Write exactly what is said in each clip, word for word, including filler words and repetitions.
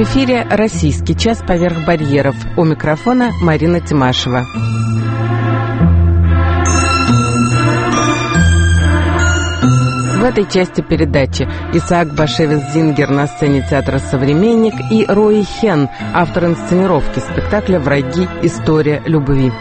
эфире «Российский час поверх барьеров». У микрофона Марина Тимашева. В этой части передачи Исаак Башевец Зингер на сцене театра «Современник» и Рои Хен, автор инсценировки спектакля «Враги. История любви».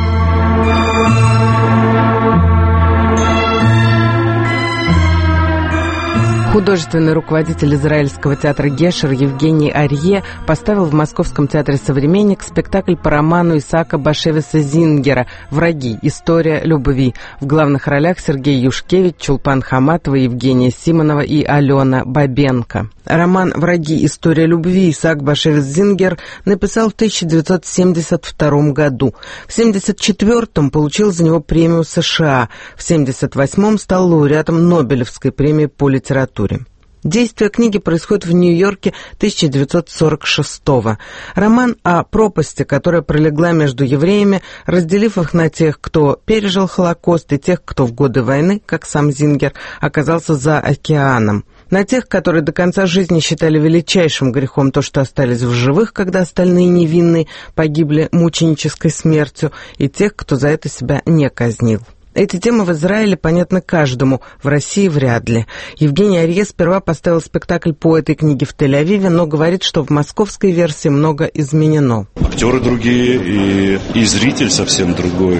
Художественный руководитель израильского театра Гешер Евгений Арье поставил в Московском театре «Современник» спектакль по роману Исаака Башевеца Зингера «Враги. История любви». В главных ролях Сергей Юшкевич, Чулпан Хаматова, Евгения Симонова и Алена Бабенко. Роман «Враги. История любви» Исаак Башевец Зингер написал в тысяча девятьсот семьдесят втором году. В семьдесят четвёртом получил за него премию США. В семьдесят восьмом стал лауреатом Нобелевской премии по литературе. Действие книги происходит в Нью-Йорке тысяча девятьсот сорок шестого. Роман о пропасти, которая пролегла между евреями, разделив их на тех, кто пережил Холокост, и тех, кто в годы войны, как сам Зингер, оказался за океаном. На тех, которые до конца жизни считали величайшим грехом то, что остались в живых, когда остальные невинные погибли мученической смертью, и тех, кто за это себя не казнил. Эти темы в Израиле понятны каждому, в России вряд ли. Евгений Арье сперва поставил спектакль по этой книге в Тель-Авиве, но говорит, что в московской версии много изменено. Актеры другие, и, и зритель совсем другой.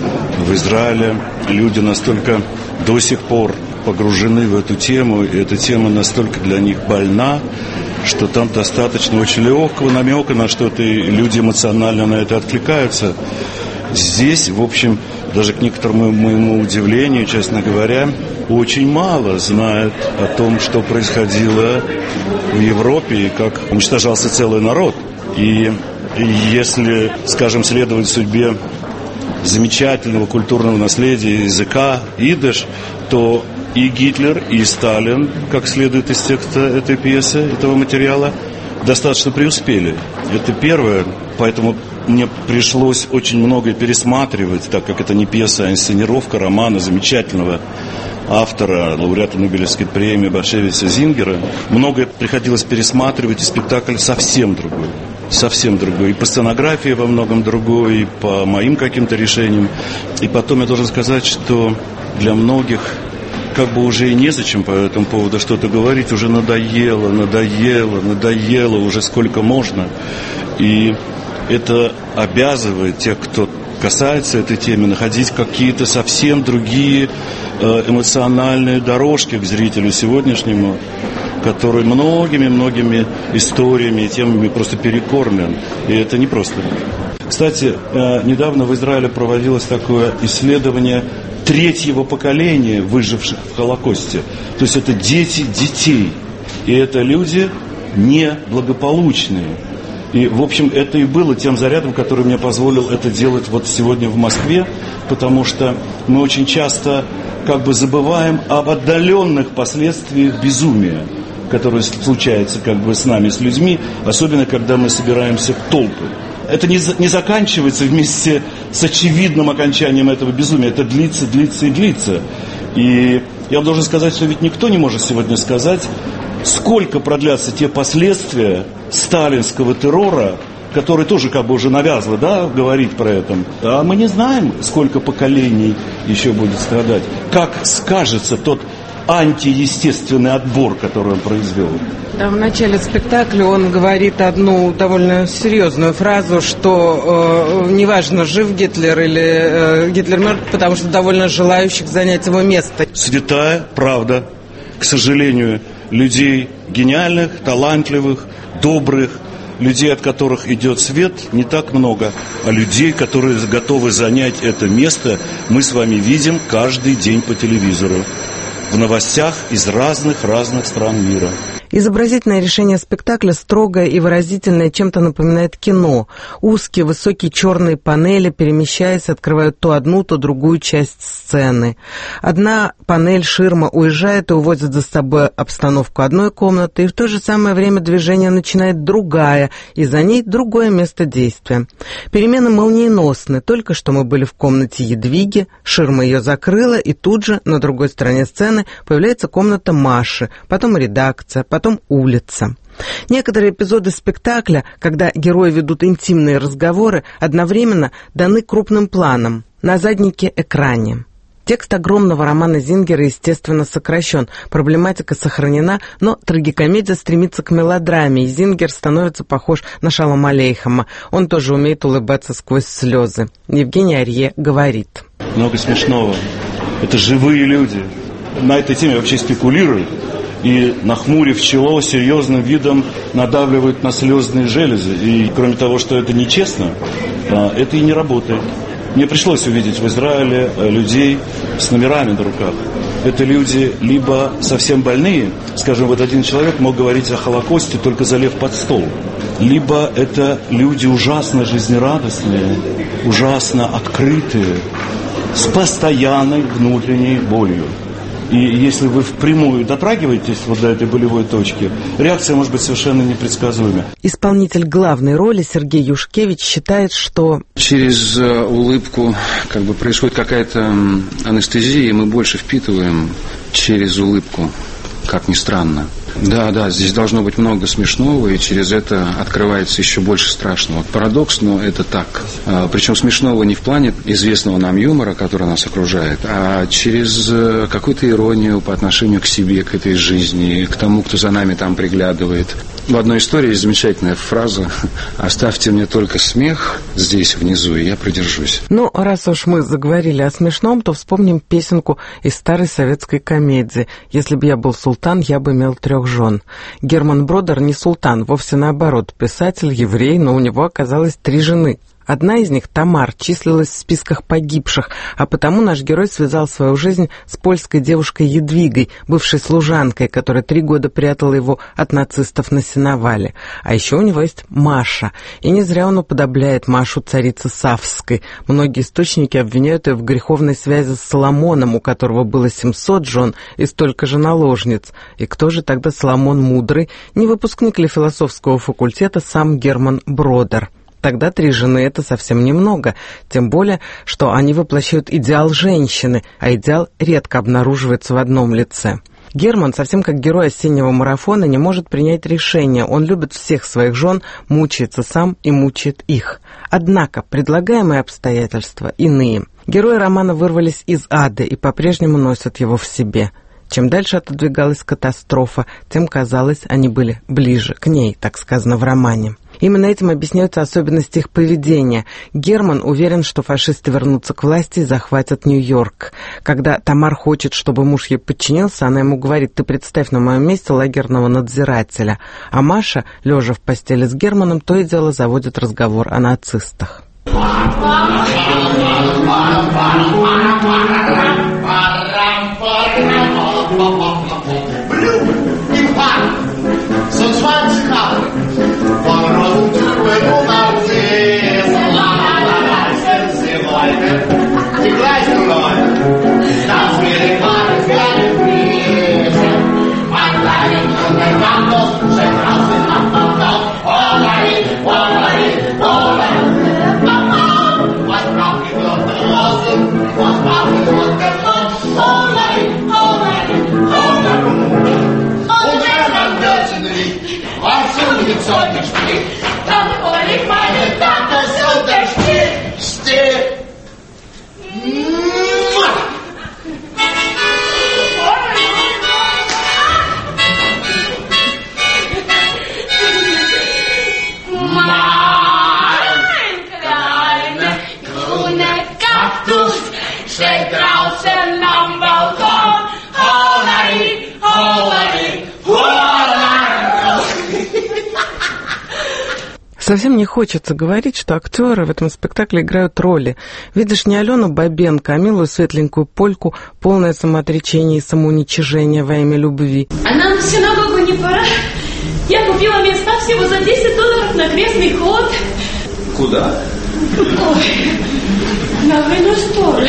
В Израиле люди настолько до сих пор погружены в эту тему, и эта тема настолько для них больна, что там достаточно очень легкого намека на что-то, и люди эмоционально на это откликаются. Здесь, в общем, даже к некоторому моему удивлению, честно говоря, очень мало знают о том, что происходило в Европе и как уничтожался целый народ. И, и если, скажем, следовать судьбе замечательного культурного наследия языка идиш, то и Гитлер, и Сталин, как следует из текста этой пьесы, этого материала, достаточно преуспели. Это первое, поэтому мне пришлось очень многое пересматривать, так как это не пьеса, а инсценировка романа замечательного автора, лауреата Нобелевской премии Башевеца Зингера. Многое приходилось пересматривать, и спектакль совсем другой. Совсем другой. И по сценографии во многом другой, и по моим каким-то решениям. И потом я должен сказать, что для многих как бы уже и незачем по этому поводу что-то говорить. Уже надоело, надоело, надоело, уже сколько можно. И это обязывает тех, кто касается этой темы, находить какие-то совсем другие эмоциональные дорожки к зрителю сегодняшнему, который многими-многими историями и темами просто перекормлен. И это не просто. Кстати, недавно в Израиле проводилось такое исследование третьего поколения выживших в Холокосте. То есть это дети детей. И это люди неблагополучные. И, в общем, это и было тем зарядом, который мне позволил это делать вот сегодня в Москве, потому что мы очень часто как бы забываем об отдаленных последствиях безумия, которое случается как бы с нами, с людьми, особенно когда мы собираемся в толпы. Это не, не заканчивается вместе с очевидным окончанием этого безумия. Это длится, длится и длится. И я вам должен сказать, что ведь никто не может сегодня сказать, сколько продлятся те последствия сталинского террора, который тоже как бы уже навязло, да, говорить про это. А мы не знаем, сколько поколений еще будет страдать. Как скажется тот антиестественный отбор, который он произвел. Да, в начале спектакля он говорит одну довольно серьезную фразу, что э, неважно, жив Гитлер или э, Гитлер мертв, потому что довольно желающих занять его место. Святая правда, к сожалению, людей гениальных, талантливых, добрых, людей, от которых идет свет, не так много, а людей, которые готовы занять это место, мы с вами видим каждый день по телевизору, в новостях из разных-разных стран мира. Изобразительное решение спектакля строгое и выразительное, чем-то напоминает кино. Узкие, высокие черные панели, перемещаясь, открывают то одну, то другую часть сцены. Одна панель, ширма уезжает и уводит за собой обстановку одной комнаты, и в то же самое время движение начинает другая, и за ней другое место действия. Перемены молниеносны. Только что мы были в комнате Едвиги, ширма ее закрыла, и тут же на другой стороне сцены появляется комната Маши, потом редакция, потом улица. Некоторые эпизоды спектакля, когда герои ведут интимные разговоры, одновременно даны крупным планом на заднике экране. Текст огромного романа Зингера, естественно, сокращен, проблематика сохранена, но трагикомедия стремится к мелодраме, и Зингер становится похож на Шалом Алейхема. Он тоже умеет улыбаться сквозь слезы. Евгений Арье говорит. Много смешного. Это живые люди. На этой теме вообще спекулируют. И, нахмурив чело, серьезным видом надавливают на слезные железы. И кроме того, что это нечестно, это и не работает. Мне пришлось увидеть в Израиле людей с номерами на руках. Это люди либо совсем больные, скажем, вот один человек мог говорить о Холокосте, только залев под стол, либо это люди ужасно жизнерадостные, ужасно открытые, с постоянной внутренней болью. И если вы впрямую дотрагиваетесь вот до этой болевой точки, реакция может быть совершенно непредсказуемая. Исполнитель главной роли Сергей Юшкевич считает, что через улыбку как бы происходит какая-то анестезия, и мы больше впитываем через улыбку, как ни странно. Да, да, здесь должно быть много смешного, и через это открывается еще больше страшного. Парадокс, но это так. Причем смешного не в плане известного нам юмора, который нас окружает, а через какую-то иронию по отношению к себе, к этой жизни, к тому, кто за нами там приглядывает. В одной истории есть замечательная фраза: «Оставьте мне только смех здесь внизу, и я продержусь». Ну, раз уж мы заговорили о смешном, то вспомним песенку из старой советской комедии «Если бы я был султан, я бы имел трех жен». Герман Бродер не султан, вовсе наоборот, писатель, еврей, но у него оказалось три жены. Одна из них, Тамар, числилась в списках погибших, а потому наш герой связал свою жизнь с польской девушкой Едвигой, бывшей служанкой, которая три года прятала его от нацистов на сеновале. А еще у него есть Маша, и не зря он уподобляет Машу царице Савской. Многие источники обвиняют ее в греховной связи с Соломоном, у которого было семьсот жен и столько же наложниц. И кто же тогда Соломон Мудрый? Не выпускник ли философского факультета сам Герман Бродер? Тогда три жены — это совсем немного, тем более, что они воплощают идеал женщины, а идеал редко обнаруживается в одном лице. Герман, совсем как герой осеннего марафона, не может принять решение. Он любит всех своих жен, мучается сам и мучает их. Однако предлагаемые обстоятельства иные. Герои романа вырвались из ада и по-прежнему носят его в себе. Чем дальше отодвигалась катастрофа, тем, казалось, они были ближе к ней, так сказано в романе. Именно этим объясняются особенности их поведения. Герман уверен, что фашисты вернутся к власти и захватят Нью-Йорк. Когда Тамар хочет, чтобы муж ей подчинился, она ему говорит: «Ты представь на моем месте лагерного надзирателя». А Маша, лежа в постели с Германом, то и дело заводит разговор о нацистах. Совсем не хочется говорить, что актеры в этом спектакле играют роли. Видишь не Алену Бабенко, а милую светленькую польку, полное самоотречение и самоуничижение во имя любви. А нам в синагогу не пора? Я купила места всего за десять долларов на крестный ход. Куда? Ой, на войну споры.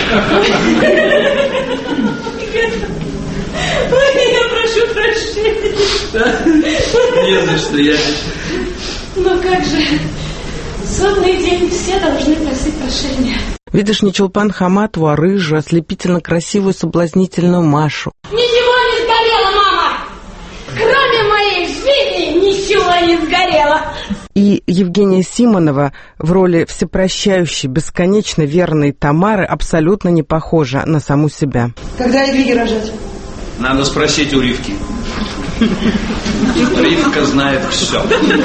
Ой, я прошу прощения. Не за что, я... Ну как же, судный день, все должны просить прощения. Видишь не Чулпан Хаматову, а рыжую, ослепительно красивую, соблазнительную Машу. Ничего не сгорело, мама! Кроме моей жизни чего не сгорела. И Евгения Симонова в роли всепрощающей, бесконечно верной Тамары абсолютно не похожа на саму себя. Когда Едвиге рожать? Надо спросить у Ривки. Ривка знает все.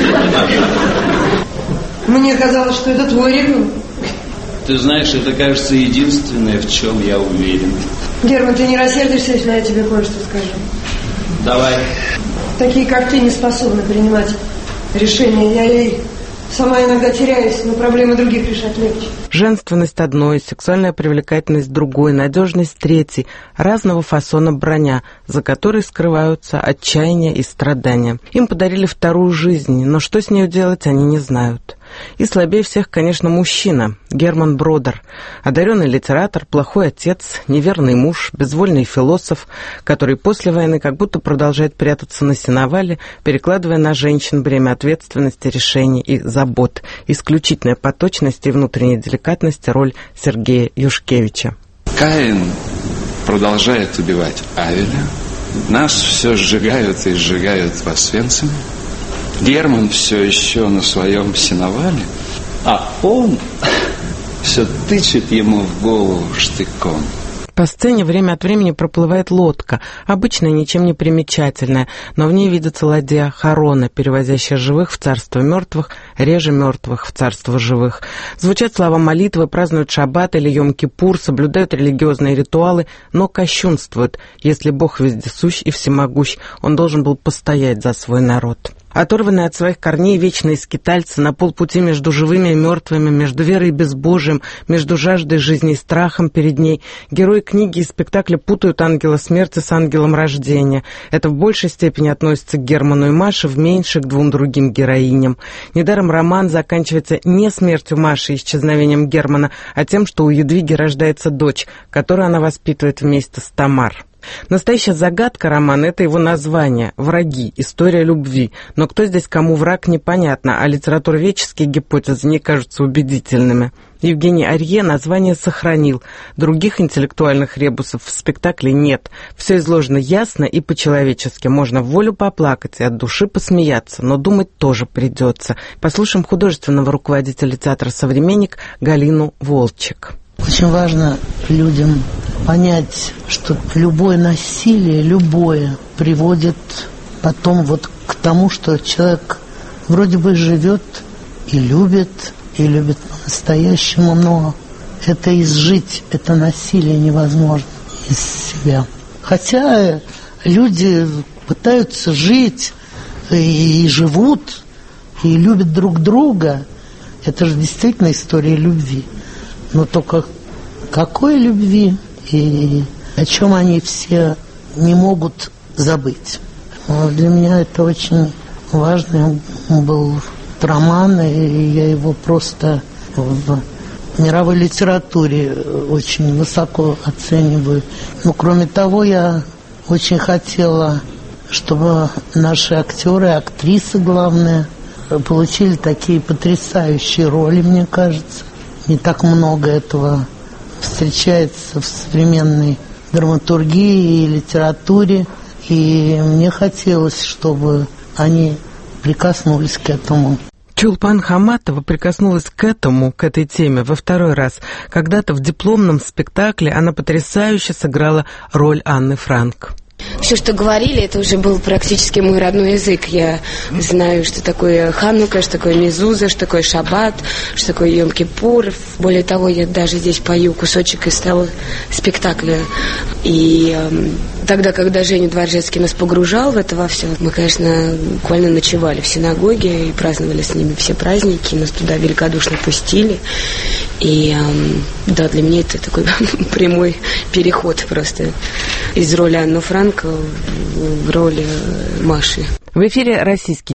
Мне казалось, что это твой ребенок. Ты знаешь, это, кажется, единственное, в чем я уверен. Герман, ты не рассердишься, если я тебе кое-что скажу? Давай. Такие, как ты, не способны принимать решения. Я и сама иногда теряюсь, но проблемы других решать легче. Женственность одной, сексуальная привлекательность другой, надежность третьей, разного фасона броня, за которой скрываются отчаяние и страдания. Им подарили вторую жизнь, но что с нею делать, они не знают. И слабее всех, конечно, мужчина, Герман Бродер, одаренный литератор, плохой отец, неверный муж, безвольный философ, который после войны как будто продолжает прятаться на сеновале, перекладывая на женщин бремя ответственности, решений и забот, исключительная по точности и внутренней деликатности роль Сергея Юшкевича. Каин продолжает убивать Авеля, нас все сжигают и сжигают в Освенциме. Герман все еще на своем сеновале, а он все тычет ему в голову штыком. По сцене время от времени проплывает лодка, обычная, ничем не примечательная, но в ней видится ладья Харона, перевозящая живых в царство мертвых, реже мертвых в царство живых. Звучат слова молитвы, празднуют шаббат или Йом-Кипур, соблюдают религиозные ритуалы, но кощунствуют. Если Бог вездесущ и всемогущ, он должен был постоять за свой народ. Оторванные от своих корней вечные скитальцы на полпути между живыми и мертвыми, между верой и безбожием, между жаждой жизни и страхом перед ней, герои книги и спектакля путают ангела смерти с ангелом рождения. Это в большей степени относится к Герману и Маше, в меньшей к двум другим героиням. Недаром роман заканчивается не смертью Маши и исчезновением Германа, а тем, что у Едвиги рождается дочь, которую она воспитывает вместе с Тамар. Настоящая загадка романа — это его название «Враги. История любви». Но кто здесь кому враг, непонятно, а литературоведческие гипотезы не кажутся убедительными. Евгений Арье название сохранил. Других интеллектуальных ребусов в спектакле нет. Все изложено ясно и по-человечески. Можно в волю поплакать и от души посмеяться, но думать тоже придется. Послушаем художественного руководителя театра «Современник» Галину Волчек. Очень важно людям понять, что любое насилие, любое, приводит потом вот к тому, что человек вроде бы живет и любит, и любит по-настоящему, но это изжить, это насилие невозможно из себя. Хотя люди пытаются жить и живут, и любят друг друга. Это же действительно история любви. Но только какой любви и о чем они все не могут забыть. Для меня это очень важный был роман, и я его просто в мировой литературе очень высоко оцениваю. Но кроме того, я очень хотела, чтобы наши актеры, актрисы, главное, получили такие потрясающие роли, мне кажется. Не так много этого встречается в современной драматургии и литературе. И мне хотелось, чтобы они прикоснулись к этому. Чулпан Хаматова прикоснулась к этому, к этой теме во второй раз. Когда-то в дипломном спектакле она потрясающе сыграла роль Анны Франк. Все, что говорили, это уже был практически мой родной язык. Я знаю, что такое Ханука, что такое Мезуза, что такое Шаббат, что такое Йом-Кипур. Более того, я даже здесь пою кусочек из того спектакля. И э, тогда, когда Женя Дворжецкий нас погружал в это во все, мы, конечно, буквально ночевали в синагоге и праздновали с ними все праздники. Нас туда великодушно пустили. И э, да, для меня это такой прямой переход просто из роли Анны Франк в роли Маши. В эфире российский